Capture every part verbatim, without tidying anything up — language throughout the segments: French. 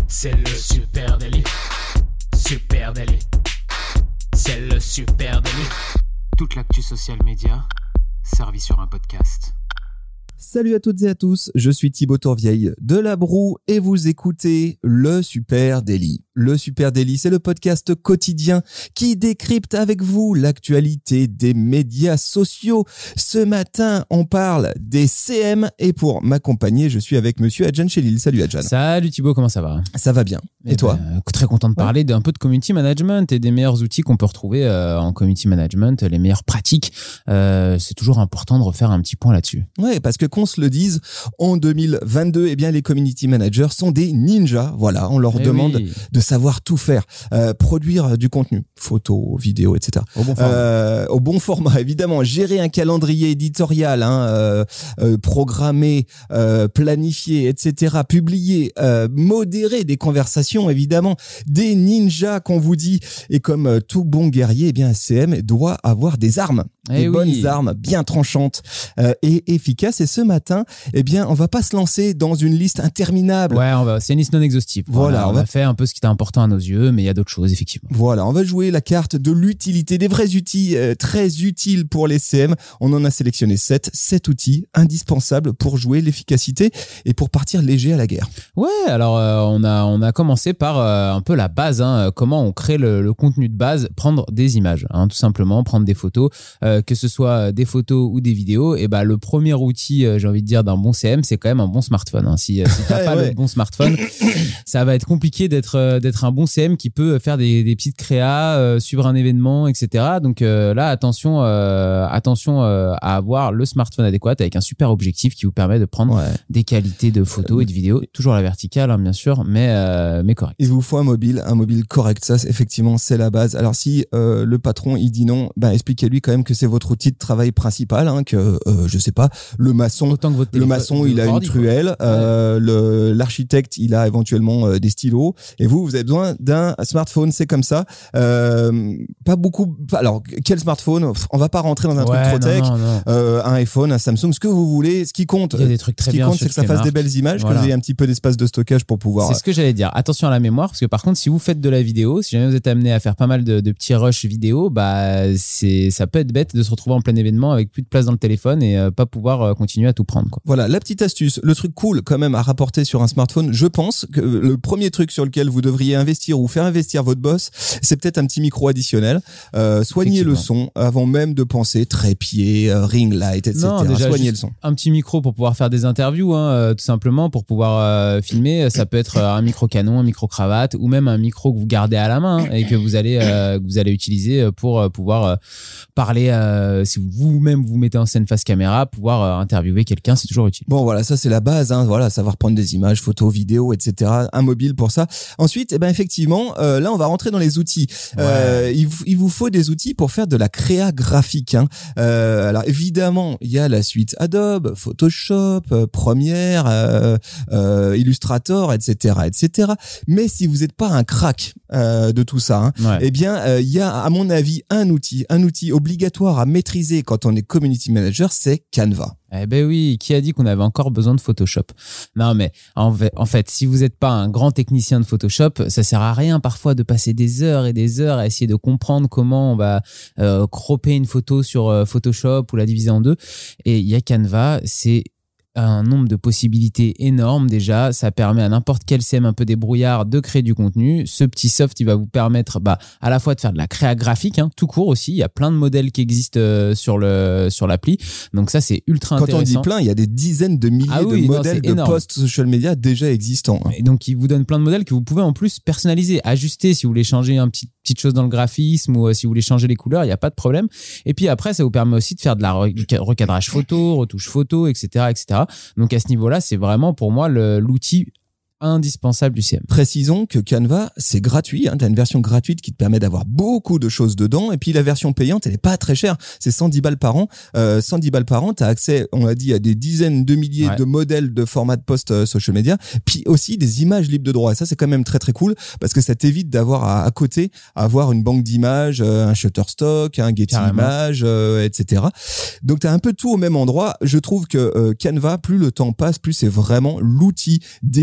C'est le super délit. Super délit. C'est le super délit. Toute l'actu social média servie sur un podcast. Salut à toutes et à tous, je suis Thibaut Tourvieille de La Broue et vous écoutez le Super Daily. Le Super Daily, c'est le podcast quotidien qui décrypte avec vous l'actualité des médias sociaux. Ce matin, on parle des C M et pour m'accompagner, je suis avec monsieur Adjan Chelil. Salut Adjan. Salut Thibaut, comment ça va ? Ça va bien. Et, et toi ? ben, Très content de parler ouais. d'un peu de community management et des meilleurs outils qu'on peut retrouver euh, en community management, les meilleures pratiques. Euh, c'est toujours important de refaire un petit point là-dessus. Ouais, parce que qu'on se le dise, en deux mille vingt-deux, eh bien les community managers sont des ninjas. Voilà, on leur eh demande oui. de savoir tout faire, euh, produire du contenu, photos, vidéos, et cetera. Au bon format. Euh, au bon format, évidemment. Gérer un calendrier éditorial, hein, euh, euh, programmer, euh, planifier, et cetera. Publier, euh, modérer des conversations, évidemment. Des ninjas qu'on vous dit. Et comme euh, tout bon guerrier, eh bien un C M doit avoir des armes. Eh des oui. bonnes armes, bien tranchantes euh, et efficaces. Et ce matin, eh bien, on va pas se lancer dans une liste interminable. Ouais, on va, c'est une liste non exhaustive. Voilà, Voilà, on, on va va faire un peu ce qui est important à nos yeux, mais il y a d'autres choses, effectivement. Voilà, on va jouer la carte de l'utilité, des vrais outils euh, très utiles pour les C M. On en a sélectionné sept, sept outils indispensables pour jouer l'efficacité et pour partir léger à la guerre. Ouais, alors euh, on a on a commencé par euh, un peu la base, hein, comment on crée le, le contenu de base, prendre des images, hein, tout simplement, prendre des photos, euh, que ce soit des photos ou des vidéos. Et bah le premier outil, euh, j'ai envie de dire, d'un bon C M, c'est quand même un bon smartphone. Hein. Si, si t'as pas ouais. le bon smartphone, ça va être compliqué d'être euh, d'être un bon C M qui peut faire des des petites créas, euh, suivre un événement, et cetera. Donc euh, là, attention, euh, attention euh, à avoir le smartphone adéquat avec un super objectif qui vous permet de prendre ouais. des qualités de photos et de vidéos, toujours à la verticale, hein, bien sûr, mais euh, mais correct. Il vous faut un mobile, un mobile correct. Ça, c'est, effectivement, c'est la base. Alors si euh, le patron il dit non, ben expliquez-lui quand même que c'est votre outil de travail principal, hein, que euh, je sais pas, le maçon, Autant que votre le maçon il a une truelle, euh, ouais. le l'architecte il a éventuellement euh, des stylos, et vous vous avez besoin d'un smartphone. C'est comme ça. Euh, pas beaucoup. Alors quel smartphone ? On va pas rentrer dans un ouais, truc trop tech. Non, non, non. Euh, un iPhone, un Samsung, ce que vous voulez. Ce qui compte, il y a des trucs très ce qui bien compte, c'est que ça fasse marques. des belles images, voilà. que vous ayez un petit peu d'espace de stockage pour pouvoir. C'est ce que j'allais dire. Attention à la mémoire, parce que par contre, si vous faites de la vidéo, si jamais vous êtes amené à faire pas mal de, de petits rushs vidéo, bah c'est ça peut être bête de se retrouver en plein événement avec plus de place dans le téléphone et euh, pas pouvoir euh, continuer à tout prendre, quoi. Voilà, la petite astuce, le truc cool quand même à rapporter sur un smartphone. Je pense que le premier truc sur lequel vous devriez investir ou faire investir votre boss, c'est peut-être un petit micro additionnel. Euh, soignez le son avant même de penser trépied, euh, ring light, et cetera. Non, déjà, soignez le son. Un petit micro pour pouvoir faire des interviews, hein, euh, tout simplement, pour pouvoir euh, filmer. Ça peut être un micro canon, un micro cravate, ou même un micro que vous gardez à la main, hein, et que vous allez euh, que vous allez utiliser pour euh, pouvoir euh, parler. Euh, si vous-même vous mettez en scène face caméra, pouvoir euh, interviewer quelqu'un, c'est toujours utile. Bon, voilà, ça c'est la base, hein, voilà, savoir prendre des images, photos, vidéos, et cetera. Un mobile pour ça. Ensuite, eh ben effectivement, euh, là on va rentrer dans les outils. Ouais. Euh, il, il vous faut des outils pour faire de la créa graphique. Hein. Euh, alors évidemment, il y a la suite Adobe, Photoshop, euh, Premiere, euh, euh, Illustrator, et cetera, et cetera. Mais si vous n'êtes pas un crack euh, de tout ça, hein, ouais. eh bien, euh, il y a à mon avis un outil, un outil obligatoire à maîtriser quand on est community manager, c'est Canva. Eh ben oui, qui a dit qu'on avait encore besoin de Photoshop ? Non, mais en fait, en fait si vous n'êtes pas un grand technicien de Photoshop, ça sert à rien parfois de passer des heures et des heures à essayer de comprendre comment on va euh, cropper une photo sur euh, Photoshop ou la diviser en deux. Et il y a Canva, c'est un nombre de possibilités énorme déjà. Ça permet à n'importe quel C M un peu débrouillard de créer du contenu. Ce petit soft, il va vous permettre bah, à la fois de faire de la créa graphique, hein, tout court aussi. Il y a plein de modèles qui existent euh, sur, le, sur l'appli. Donc ça, c'est ultra Quand intéressant. Quand on dit plein, il y a des dizaines de milliers ah oui, de non, modèles de posts social media déjà existants. Hein. Et donc, il vous donne plein de modèles que vous pouvez en plus personnaliser, ajuster si vous voulez changer un petit petite chose dans le graphisme ou euh, si vous voulez changer les couleurs, il n'y a pas de problème. Et puis après, ça vous permet aussi de faire de la recadrage photo, retouche photo, et cetera, et cetera. Donc à ce niveau-là, c'est vraiment pour moi le, l'outil indispensable du C M. Précisons que Canva, c'est gratuit. Hein, tu as une version gratuite qui te permet d'avoir beaucoup de choses dedans. Et puis la version payante, elle n'est pas très chère. C'est cent dix balles par an. Euh, cent dix balles par an, tu as accès, on l'a dit, à des dizaines de milliers ouais. de modèles de formats de post euh, social media. Puis aussi des images libres de droit. Et ça, c'est quand même très très cool parce que ça t'évite d'avoir à, à côté, à avoir une banque d'images, euh, un Shutterstock, un Getty Images, euh, et cetera. Donc tu as un peu tout au même endroit. Je trouve que euh, Canva, plus le temps passe, plus c'est vraiment l'outil dédié. On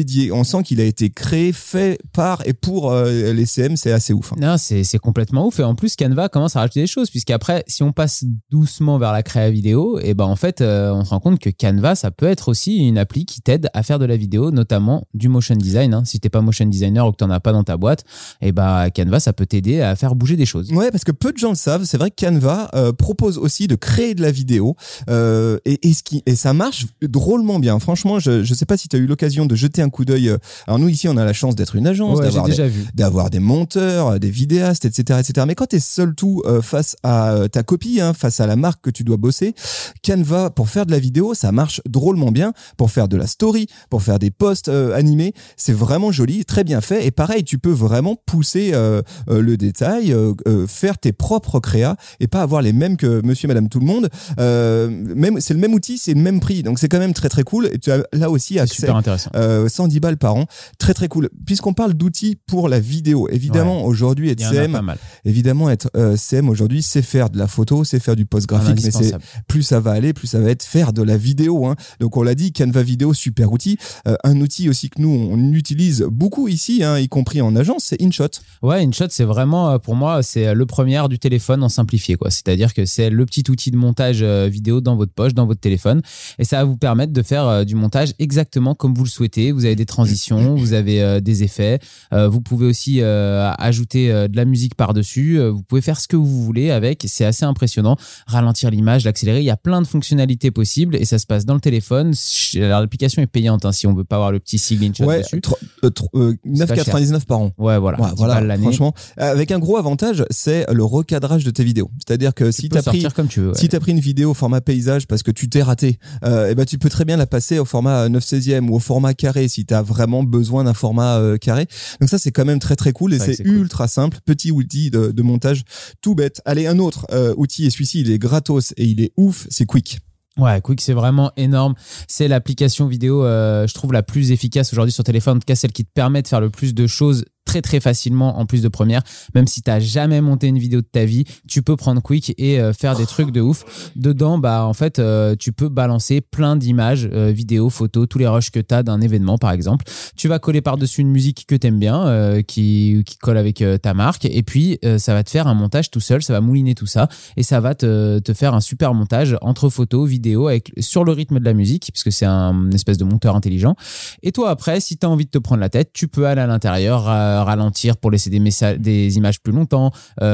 sent qu'il a été créé, fait par et pour euh, les C M. C'est assez ouf. Hein. Non, c'est, c'est complètement ouf. Et en plus, Canva commence à rajouter des choses, puisqu'après, si on passe doucement vers la créa vidéo, et ben en fait, euh, on se rend compte que Canva, ça peut être aussi une appli qui t'aide à faire de la vidéo, notamment du motion design. Hein. Si t'es pas motion designer ou que t'en as pas dans ta boîte, et ben Canva, ça peut t'aider à faire bouger des choses. Ouais, parce que peu de gens le savent. C'est vrai que Canva euh, propose aussi de créer de la vidéo euh, et, et, ce qui, et ça marche drôlement bien. Franchement, je je sais pas si tu as eu l'occasion de jeter un coup d'œil. Alors nous ici, on a la chance d'être une agence, ouais, d'avoir, j'ai déjà des, vu. d'avoir des monteurs, des vidéastes, et cetera, et cetera. Mais quand t'es seul tout euh, face à ta copie, hein, face à la marque que tu dois bosser, Canva pour faire de la vidéo, ça marche drôlement bien. Pour faire de la story, pour faire des posts euh, animés, c'est vraiment joli, très bien fait. Et pareil, tu peux vraiment pousser euh, euh, le détail, euh, euh, faire tes propres créas et pas avoir les mêmes que Monsieur, Madame, tout le monde. Euh, même, c'est le même outil, c'est le même prix, donc c'est quand même très très cool. Et tu as là aussi accès. C'est super intéressant. Euh, cent dix balles par an, très très cool. Puisqu'on parle d'outils pour la vidéo, évidemment ouais. aujourd'hui être C M, évidemment être euh, C M aujourd'hui, c'est faire de la photo, c'est faire du post graphique, mais c'est plus ça va aller, plus ça va être faire de la vidéo. Hein. Donc on l'a dit, Canva Vidéo, super outil. Euh, un outil aussi que nous on utilise beaucoup ici, hein, y compris en agence, c'est InShot. Ouais, InShot c'est vraiment pour moi c'est le premier du téléphone en simplifié quoi. C'est-à-dire que c'est le petit outil de montage vidéo dans votre poche, dans votre téléphone, et ça va vous permettre de faire du montage exactement comme vous le souhaitez. Vous avez des transitions, vous avez euh, des effets, euh, vous pouvez aussi euh, ajouter euh, de la musique par-dessus, euh, vous pouvez faire ce que vous voulez avec, c'est assez impressionnant, ralentir l'image, l'accélérer, il y a plein de fonctionnalités possibles et ça se passe dans le téléphone. Alors, l'application est payante hein, si on veut pas avoir le petit sigle InShot ouais, dessus. Tr- euh, tr- euh, neuf euros quatre-vingt-dix-neuf par an. Ouais, voilà. Ouais, voilà l'année. Franchement, avec un gros avantage, c'est le recadrage de tes vidéos. C'est-à-dire que tu si tu as pris comme tu veux, ouais. si tu as pris une vidéo au format paysage parce que tu t'es raté, euh, et ben tu peux très bien la passer au format neuf seizième ou au format carré si tu as vraiment besoin d'un format euh, carré. Donc ça c'est quand même très très cool et c'est, c'est ultra cool. Simple, petit outil de, de montage tout bête. Allez, un autre euh, outil, et celui-ci il est gratos et il est ouf, c'est Quick. Ouais, Quick, c'est vraiment énorme. C'est l'application vidéo, euh, je trouve, la plus efficace aujourd'hui sur téléphone. En tout cas, celle qui te permet de faire le plus de choses très très facilement en plus de Premiere. Même si t'as jamais monté une vidéo de ta vie, tu peux prendre Quick et euh, faire des trucs de ouf. Dedans, bah en fait, euh, tu peux balancer plein d'images, euh, vidéos, photos, tous les rushs que t'as d'un événement par exemple. Tu vas coller par-dessus une musique que t'aimes bien, euh, qui qui colle avec euh, ta marque, et puis euh, ça va te faire un montage tout seul, ça va mouliner tout ça et ça va te te faire un super montage entre photos, vidéos, avec sur le rythme de la musique, puisque c'est un une espèce de monteur intelligent. Et toi après, si t'as envie de te prendre la tête, tu peux aller à l'intérieur. Euh, ralentir pour laisser des messages, des images plus longtemps,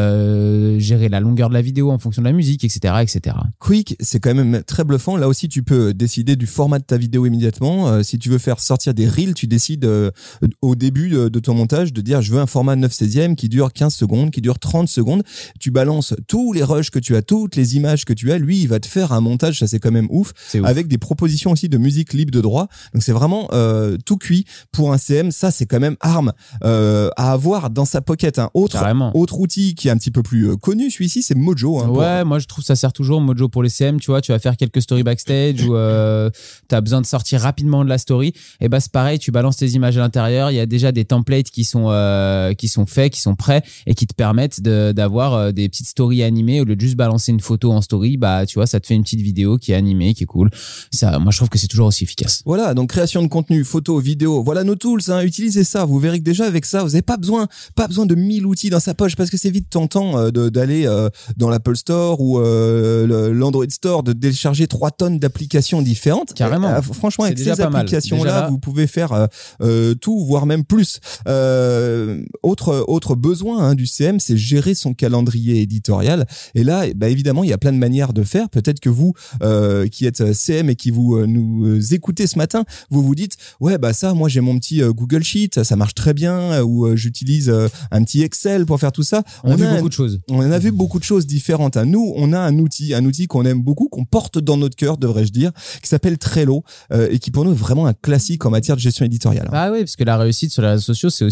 euh, gérer la longueur de la vidéo en fonction de la musique, et cetera, et cetera. Quick, c'est quand même très bluffant. Là aussi, tu peux décider du format de ta vidéo immédiatement. Euh, si tu veux faire sortir des reels, tu décides euh, au début de, de ton montage de dire je veux un format neuf seizième qui dure quinze secondes, qui dure trente secondes. Tu balances tous les rushs que tu as, toutes les images que tu as. Lui, il va te faire un montage, ça c'est quand même ouf, c'est ouf. Avec des propositions aussi de musique libre de droit. Donc c'est vraiment euh, tout cuit pour un C M. Ça, c'est quand même arme. Euh, à avoir dans sa pocket. Un autre, autre outil qui est un petit peu plus connu, celui-ci, c'est Mojo. Hein, ouais, pour... moi je trouve ça sert toujours, Mojo pour les C M. Tu vois, tu vas faire quelques stories backstage ou euh, tu as besoin de sortir rapidement de la story. Et bah c'est pareil, tu balances tes images à l'intérieur. Il y a déjà des templates qui sont euh, qui sont faits, qui sont prêts et qui te permettent de, d'avoir euh, des petites stories animées au lieu de juste balancer une photo en story. Bah tu vois, ça te fait une petite vidéo qui est animée, qui est cool. Ça, moi je trouve que c'est toujours aussi efficace. Voilà, donc création de contenu, photo, vidéo. Voilà nos tools. Hein, utilisez ça. Vous verrez que déjà avec ça, vous n'avez pas besoin, pas besoin de mille outils dans sa poche parce que c'est vite tentant euh, de, d'aller euh, dans l'Apple Store ou euh, le, l'Android Store, de télécharger trois tonnes d'applications différentes. Carrément. Et, euh, franchement, c'est avec ces applications-là, vous pouvez faire euh, euh, tout, voire même plus. Euh, autre autre besoin hein, du C M, c'est gérer son calendrier éditorial. Et là, bah, évidemment, il y a plein de manières de faire. Peut-être que vous, euh, qui êtes C M et qui vous euh, nous écoutez ce matin, vous vous dites, ouais, bah ça, moi j'ai mon petit euh, Google Sheet, ça marche très bien, ou euh, j'utilise euh, un petit Excel pour faire tout ça. On, on a vu a beaucoup un, de choses. On a vu beaucoup de choses différentes. Hein. Nous, on a un outil, un outil qu'on aime beaucoup, qu'on porte dans notre cœur, devrais-je dire, qui s'appelle Trello euh, et qui pour nous est vraiment un classique en matière de gestion éditoriale. Ah oui, parce que la réussite sur les réseaux sociaux, c'est aussi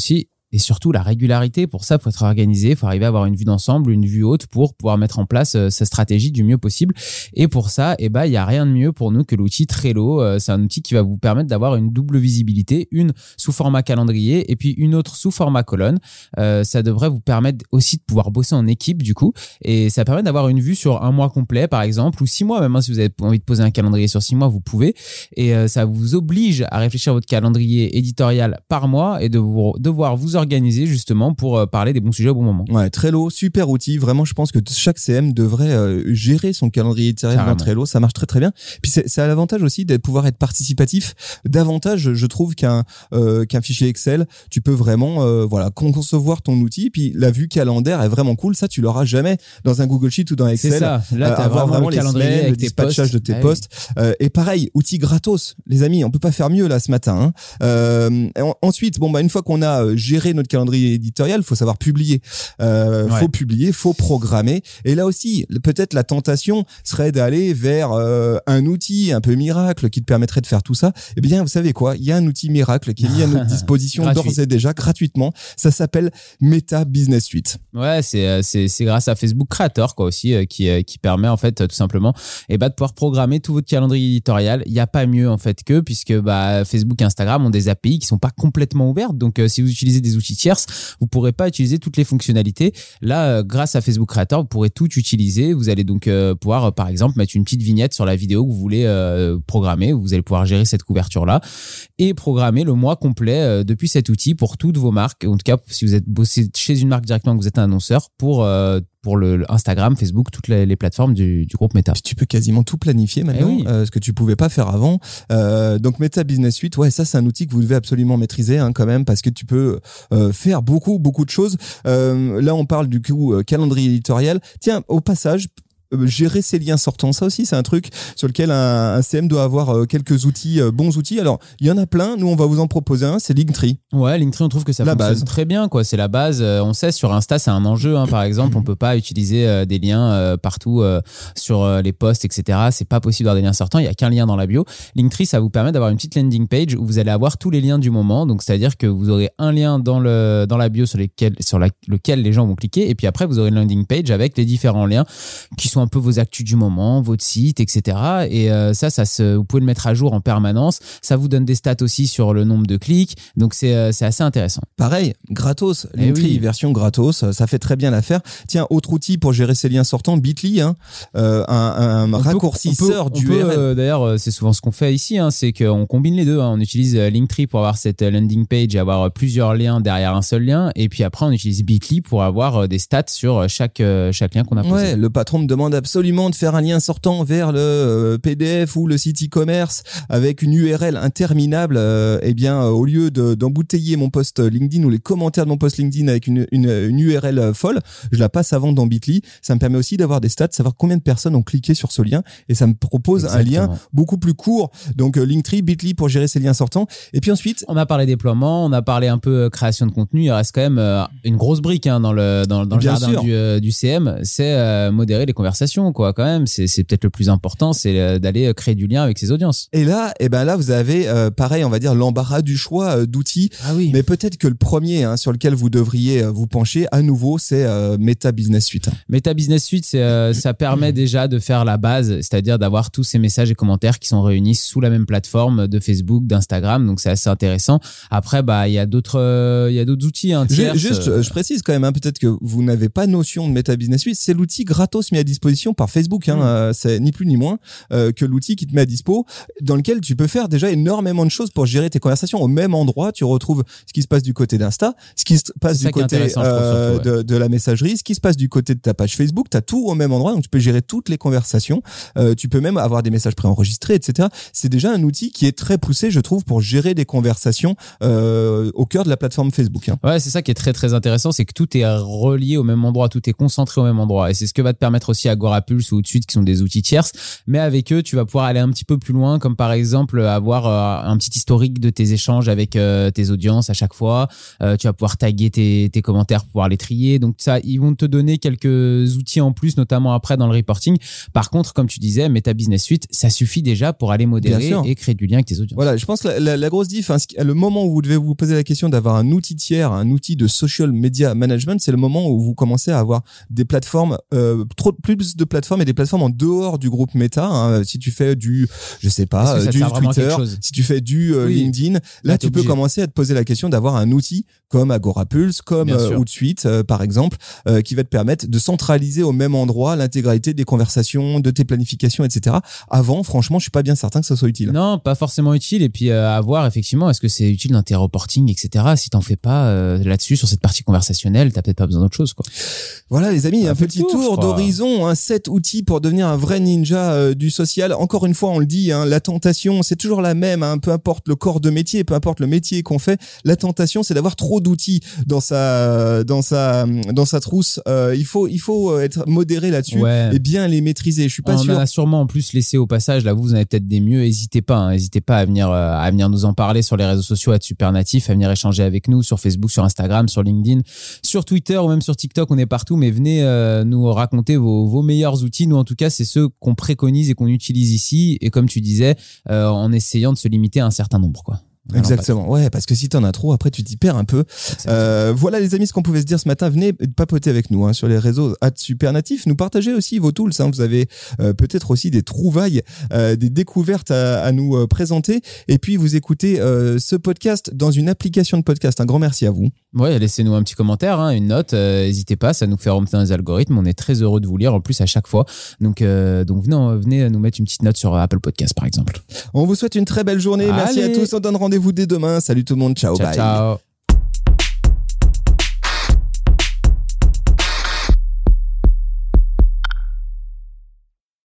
et surtout la régularité. Pour ça, il faut être organisé, il faut arriver à avoir une vue d'ensemble, une vue haute pour pouvoir mettre en place euh, sa stratégie du mieux possible. Et pour ça, eh ben, il y a rien de mieux pour nous que l'outil Trello. Euh, c'est un outil qui va vous permettre d'avoir une double visibilité, une sous format calendrier et puis une autre sous format colonne. Euh, ça devrait vous permettre aussi de pouvoir bosser en équipe du coup, et ça permet d'avoir une vue sur un mois complet par exemple, ou six mois même, hein, si vous avez envie de poser un calendrier sur six mois, vous pouvez, et euh, ça vous oblige à réfléchir à votre calendrier éditorial par mois et de vous, devoir vous organiser justement pour euh, parler des bons sujets au bon moment. Ouais, Trello, super outil. Vraiment, je pense que chaque C M devrait euh, gérer son calendrier éditorial dans Trello. Ça marche très très bien. Puis c'est, ça a l'avantage aussi de pouvoir être participatif. Davantage, je trouve qu'un euh, qu'un fichier Excel, tu peux vraiment euh, voilà concevoir ton outil. Puis la vue calendaire est vraiment cool. Ça, tu l'auras jamais dans un Google Sheet ou dans Excel. C'est ça. Là, t'as euh, avoir vraiment, vraiment le les calendrier semaines, avec le tes dispatchage posts. de tes Ah, posts. oui. Euh, et pareil, outil gratos, les amis. On peut pas faire mieux là ce matin. Hein. Euh, en, ensuite, bon bah une fois qu'on a géré notre calendrier éditorial, faut savoir publier. Euh, Ouais. Faut publier, faut programmer. Et là aussi, peut-être la tentation serait d'aller vers euh, un outil un peu miracle qui te permettrait de faire tout ça. Eh bien, vous savez quoi? Il y a un outil miracle qui est mis à notre disposition d'ores et déjà gratuitement. Ça s'appelle Meta Business Suite. Ouais, c'est c'est c'est grâce à Facebook Creator quoi aussi euh, qui euh, qui permet en fait tout simplement et bah de pouvoir programmer tout votre calendrier éditorial. Il y a pas mieux en fait que puisque bah Facebook et Instagram ont des A P I qui sont pas complètement ouvertes. Donc euh, si vous utilisez des outils tierces, vous pourrez pas utiliser toutes les fonctionnalités. Là, euh, grâce à Facebook Creator, vous pourrez tout utiliser. Vous allez donc euh, pouvoir euh, par exemple mettre une petite vignette sur la vidéo que vous voulez euh, programmer. Vous allez pouvoir gérer cette couverture là et programmer le mois complet euh, depuis cet outil pour toutes vos marques. En tout cas, si vous êtes bossé chez une marque directement, que vous êtes un annonceur pour euh, pour le, le Instagram, Facebook, toutes les, les plateformes du, du groupe Meta. Puis tu peux quasiment tout planifier maintenant, Eh oui. euh, ce que tu pouvais pas faire avant. Euh, donc Meta Business Suite, ouais, ça c'est un outil que vous devez absolument maîtriser hein, quand même, parce que tu peux euh, faire beaucoup beaucoup de choses. Euh, là, on parle du coup euh, calendrier éditorial. Tiens, au passage, euh, gérer ses liens sortants, ça aussi c'est un truc sur lequel un, un C M doit avoir euh, quelques outils, euh, bons outils. Alors il y en a plein, nous on va vous en proposer un, c'est Linktree. Ouais, Linktree, on trouve que ça La fonctionne base. très bien, quoi. C'est la base. Euh, on sait sur Insta, c'est un enjeu. Hein, par exemple, on peut pas utiliser euh, des liens euh, partout euh, sur euh, les posts, et cetera. C'est pas possible d'avoir des liens sortants. Il y a qu'un lien dans la bio. Linktree, ça vous permet d'avoir une petite landing page où vous allez avoir tous les liens du moment. Donc, c'est-à-dire que vous aurez un lien dans le dans la bio sur lesquels sur la, lequel les gens vont cliquer, et puis après vous aurez une landing page avec les différents liens qui sont un peu vos actus du moment, votre site, et cetera. Et euh, ça, ça se, vous pouvez le mettre à jour en permanence. Ça vous donne des stats aussi sur le nombre de clics. Donc, c'est euh, c'est assez intéressant. Pareil, gratos, Eh Linktree, oui. version gratos, ça fait très bien l'affaire. Tiens, autre outil pour gérer ses liens sortants, Bitly, hein, euh, un, un On peut- raccourcisseur on peut- du on peut, U R L. euh, D'ailleurs, euh, c'est souvent ce qu'on fait ici, hein, c'est qu'on combine les deux. Hein. On utilise euh, Linktree pour avoir cette euh, landing page et avoir euh, plusieurs liens derrière un seul lien. Et puis après, on utilise Bitly pour avoir euh, des stats sur euh, chaque, euh, chaque lien qu'on a posé. Ouais, le patron me demande absolument de faire un lien sortant vers le euh, P D F ou le site e-commerce avec une U R L interminable. Euh, eh bien, euh, au lieu de, d'embouteiller mon post LinkedIn ou les commentaires de mon post LinkedIn avec une, une, une U R L folle, je la passe avant dans Bitly. Ça me permet aussi d'avoir des stats, savoir combien de personnes ont cliqué sur ce lien, et ça me propose Exactement. un lien beaucoup plus court. Donc euh, Linktree, Bitly pour gérer ces liens sortants. Et puis ensuite, On a parlé déploiement, on a parlé un peu euh, création de contenu. Il reste quand même euh, une grosse brique hein, dans le dans, dans le Bien jardin sûr. du, euh, du C M. C'est euh, modérer les conversations, quoi. Quand même, c'est c'est peut-être le plus important, c'est euh, d'aller euh, créer du lien avec ses audiences. et là, eh ben là, vous avez euh, pareil, on va dire l'embarras du choix euh, d'outils. Ah oui. Mais peut-être que le premier hein, sur lequel vous devriez euh, vous pencher à nouveau, c'est euh, Meta Business Suite. Meta Business Suite, c'est, euh, ça permet déjà de faire la base, c'est-à-dire d'avoir tous ces messages et commentaires qui sont réunis sous la même plateforme de Facebook, d'Instagram. Donc c'est assez intéressant. Après, bah il y a d'autres, euh, il y a d'autres outils. Hein, Je, tierces, juste, euh, je précise quand même, hein, peut-être que vous n'avez pas notion de Meta Business Suite. C'est l'outil gratos mis à disposition par Facebook. Hein, Mm. euh, c'est ni plus ni moins euh, que l'outil qui te met à dispo, dans lequel tu peux faire déjà énormément de choses pour gérer tes conversations. Au même endroit, tu retrouves ce qui se passe du côté d'Insta, ce qui se passe C'est ça du qui est côté intéressant, je trouve, euh, surtout, ouais. de, de la messagerie, ce qui se passe du côté de ta page Facebook. Tu as tout au même endroit, donc tu peux gérer toutes les conversations. Euh, tu peux même avoir des messages préenregistrés, et cetera. C'est déjà un outil qui est très poussé, je trouve, pour gérer des conversations euh, au cœur de la plateforme Facebook. Hein. Ouais, c'est ça qui est très très intéressant, c'est que tout est relié au même endroit, tout est concentré au même endroit, et c'est ce que va te permettre aussi à Agorapulse ou Outsuite qui sont des outils tierces. Mais avec eux, tu vas pouvoir aller un petit peu plus loin, comme par exemple avoir euh, un petit historique de tes échanges avec euh, tes audiences à chaque fois. Euh, tu vas pouvoir taguer tes, tes commentaires pour pouvoir les trier. Donc ça, ils vont te donner quelques outils en plus, notamment après dans le reporting. Par contre, comme tu disais, Meta Business Suite, ça suffit déjà pour aller modérer et créer du lien avec tes audiences. Voilà, je pense que la, la, la grosse diff, hein, le moment où vous devez vous poser la question d'avoir un outil tiers, un outil de social media management, c'est le moment où vous commencez à avoir des plateformes, euh, trop plus de plateformes et des plateformes en dehors du groupe Meta. Hein. Si tu fais du, je sais pas, euh, du Twitter, si tu fais du euh, oui. LinkedIn, là, là tu peux obligé. commencer à te poser la question d'avoir un outil comme Agorapulse, comme euh, Outsuite, euh, par exemple, euh, qui va te permettre de centraliser au même endroit l'intégralité des conversations, de tes planifications, et cetera. Avant, franchement, je suis pas bien certain que ça soit utile. Non, pas forcément utile. Et puis euh, à voir effectivement, est-ce que c'est utile dans tes reporting, et cetera. Si t'en fais pas euh, là-dessus sur cette partie conversationnelle, t'as peut-être pas besoin d'autre chose, quoi. Voilà, les amis, un, un petit tour, tour d'horizon, hein, sept outils pour devenir un vrai ninja euh, du social. Encore une fois, on le dit, hein, la tentation, c'est toujours la même. Hein, peu importe le corps de métier, peu importe le métier qu'on fait, la tentation, c'est d'avoir trop d'outils dans sa dans sa dans sa trousse. Euh, il faut il faut être modéré là-dessus ouais. et bien les maîtriser. Je suis pas on sûr. On a sûrement en plus laissé au passage. Là, vous, vous en avez peut-être des mieux. N'hésitez pas, hein, n'hésitez pas à venir euh, à venir nous en parler sur les réseaux sociaux, à être super natif, à venir échanger avec nous sur Facebook, sur Instagram, sur LinkedIn, sur Twitter ou même sur TikTok. On est partout, mais venez euh, nous raconter vos vos meilleurs outils. Nous, en tout cas, c'est ceux qu'on préconise et qu'on utilise ici. Et comme tu disais, euh, en essayant de se limiter à un certain nombre, quoi. Exactement, ouais, parce que si t'en as trop, après tu t'y perds un peu. Euh, voilà les amis, ce qu'on pouvait se dire ce matin. Venez papoter avec nous hein, sur les réseaux @supernatif. Nous partagez aussi vos tools. Hein. Vous avez euh, peut-être aussi des trouvailles, euh, des découvertes à, à nous euh, présenter. Et puis vous écoutez euh, ce podcast dans une application de podcast. Un grand merci à vous. Ouais, laissez-nous un petit commentaire, hein, une note. Euh, n'hésitez pas, ça nous fait remonter dans les algorithmes. On est très heureux de vous lire en plus à chaque fois. Donc, euh, donc venez, venez nous mettre une petite note sur Apple Podcast par exemple. On vous souhaite une très belle journée. Allez. Merci à tous. On donne rendez-vous dès demain. Salut tout le monde. Ciao, ciao bye. Ciao.